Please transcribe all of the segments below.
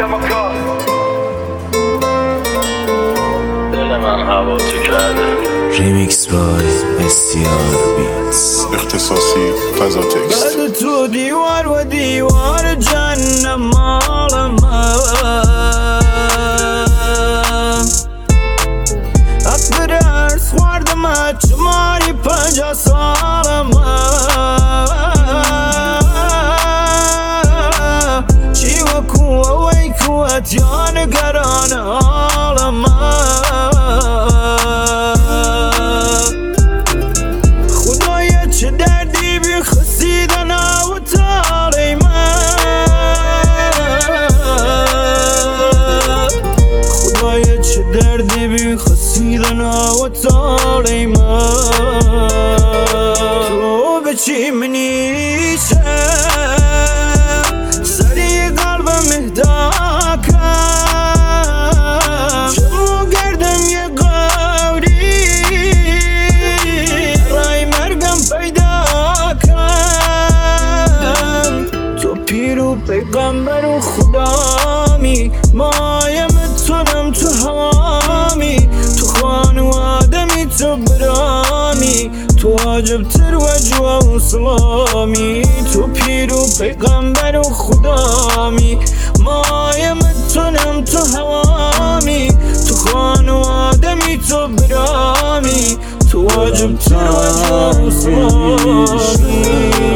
دل من هوا تو کرده. ریمیکس بای بسیار بیتس، اختصاصی فضا تکست. بعد تو دیوار و دیوار جنم مالم حق درس خوردم چماری 50 سالم چی وکو وی کوت یا نگران عالم خدایا چه دردی بی خسیدن و تالی من خدایا چه دردی بی خسیدن و تالی من تو به چی منیشه سری قلبم اهدا کن چمو گردم یه قوری رای مرگم پیدا کن تو پیر و پیغمبر و خدامی مایم تونم تو هوامی تو خانوادمی تو برامی تو عجب تر و جوا و سلامی تو پیر و پیغمبر و خدامی مایم تونم تو هوامی تو خانوادمی تو برامی تو عجب تر و جوا و سلامی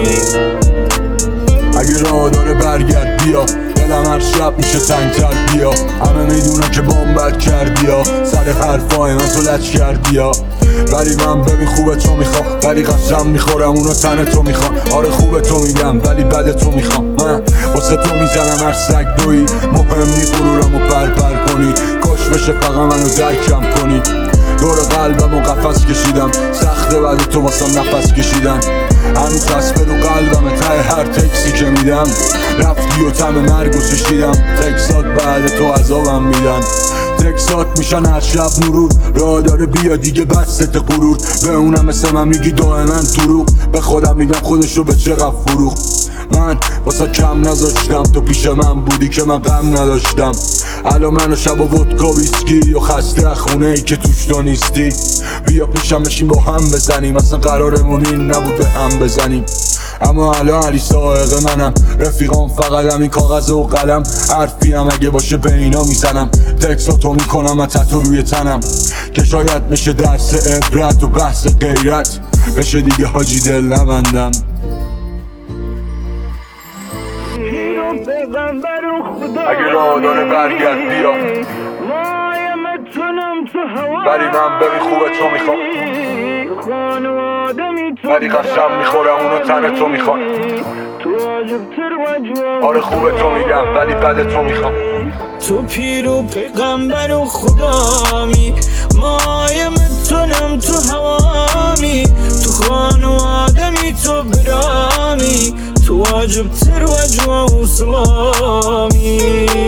اگه راه داره برگرد بیا، دلم هر شب میشه تنگتر بیا. همه میدونه که بامبت کردی ها، سر حرفای من تو لچ کردی ها. ولی من ببین خوبه تو میخوام، ولی قسم میخورم اونو تن تو میخوام. آره خوبه تو میگم ولی بده تو میخوام. من واسه تو میزنم هر سگ دوی، مهم نی غرورم و پر کنی. کاش بشه فقط منو درکم کنی. دور قلبم و قفس کشیدم، سخته بعد تو واسم نفس کشیدن. هنوز تصفه رو قلبم ته هر تکسی که میدم. رفتی و تم مرگ و چشیدم، تکسات بعد تو عذابم میدن. تکسات میشن هر شب مرور، راه داره بیا دیگه بست غرور. به اونم مثل من میگی دائما دروغ، به خودم میگم خودشو به چقدر فروخ. من واسه کم نذاشتم، تو پیش من بودی که من غم نداشتم. الان منو شب و ودکا ویسکی و خسته خونه ای که توش تو نیستی. بیا پیشم بشین با هم بزنیم، اصلا قرارمون این نبود به هم بزنیم. اما الان علی سائق منم، رفیقام فقط همین کاغذ و قلم. حرفی هم اگه باشه به اینا میزنم، تکساتو میکنم من تتو روی تنم. که شاید میشه درس عبرت و بحث غیرت، بشه دیگه حاجی دل نبندم. اگه راه داره برگرد بیا، ولی من ببین خوبه تو میخوام، ولی قسم میخورم اونو تن تو میخوام. آره خوبه تو میگم ولی بده تو میخوام. تو پیر و پیغمبر و خدامی مایم تونم تو هوامی تو خانوادمی تو برامی تو عجب تر و جوا و سلامی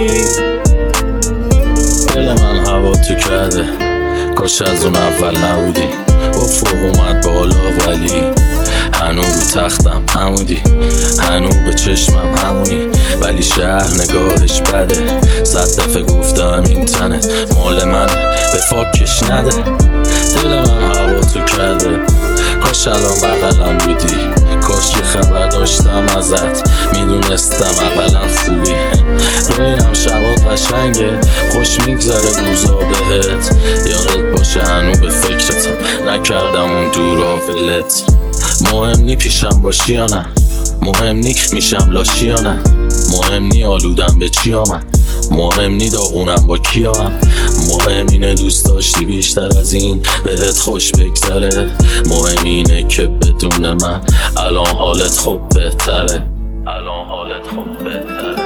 دل من هوا تو کرده، کاش از اون اول نبودی. افق اومد بالا ولی هنو رو تختم همودی، هنو به چشمم همونی. ولی شهر نگاهش بده، 100 دفعه گفتم این تنت مال من، به فاکش نده. دل من هوا تو کرده، کاش الان بغلم بودی. کاش یه خبر داشتم ازت، میدونستم اولا خوبی. رویم شبات قشنگه، خوش میگذره روزا بهت. یادت باشه هنو به فکرتم، نکردم اون دورا ولت. مهم نی پیشم باشی یا نه، مهم نی میشم لاشی یا نه، مهم نی آلودم به چی آمد، مهم نی داغونم با کیام. مهم اینه دوست داشتی بیشتر از این بهت خوش بگذره. مهم اینه که بدون من الان حالت خوب بهتره، الان حالت خوب بهتره.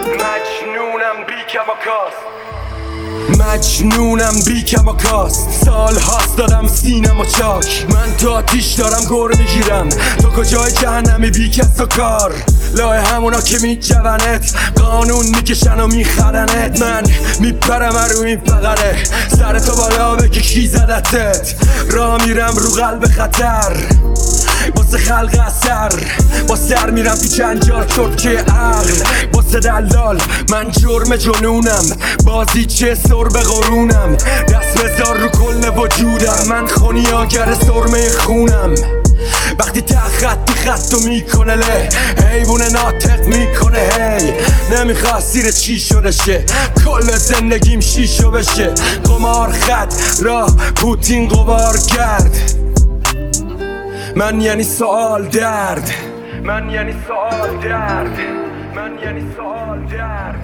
مجنونم بی کماکاست، سال هاست دادم سینم و چاک. من تو آتیش دارم گر میگیرم، تو کجای جهنمی بی کس و کار. لای همونا که میجونت، قانون میکشن و میخرنت. من میپرم رو این فقره، سر تو بالا بگی کی زدتت. راه میرم رو قلب خطر، واسه خلق اثر با سر میرم تو جنجال ترکه عقل واسه دلال من جرم جنونم بازی چه سر به قرونم دست بذار رو کل وجودم من خونیاگر سرمه خونم وقتی خط خطو میکنه له حیوونه ناطق میکنه هی نمیخواست زیر چی شده شه کل زندگیم شیشو بشه قمار خط راه پوتین قبار کرد من یعنی سوال درد من یعنی سوال درد من یعنی سوال درد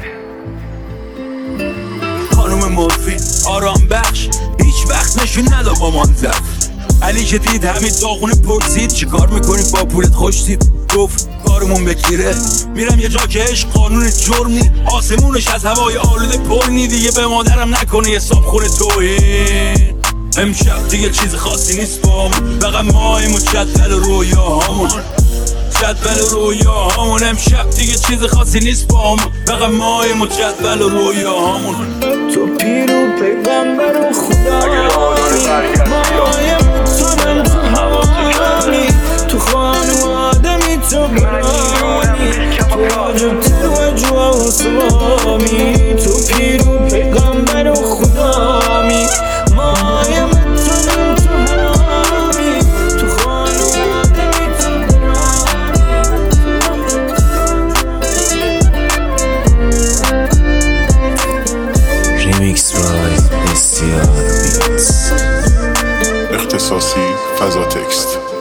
خانوم مورفین آرام بخش هیچ وقت نشون ندا با منظر علی که دید همین داغونه پرسید چی کار میکنی با پولت خوش دید گفت کارمون بگیره میرم یه جا که عشق قانون جرم نی آسمونش از هوای آلوده پر نی دیگه به مادرم نکنه حساب خونه توهین امشب دیگه چیز خاصی نیست با همون فقط ماهیم و جدول رویاهامون جدول رویاهامون امشب دیگه چیز خاصی نیست با همون فقط ماهیم و جدول رویاهامون تو پیرو پیغمبر و خدایی مایم تونم تو هوانی تو خانوادمی تو برانی تو عجبتر و جوا و سوامی تو پیرو پیغمبر و خدایی مایم تونم تو هوانی تو خانوادمی تو برانی ریمیکس بای بسیار بیتس اختصاصی فضا تکست.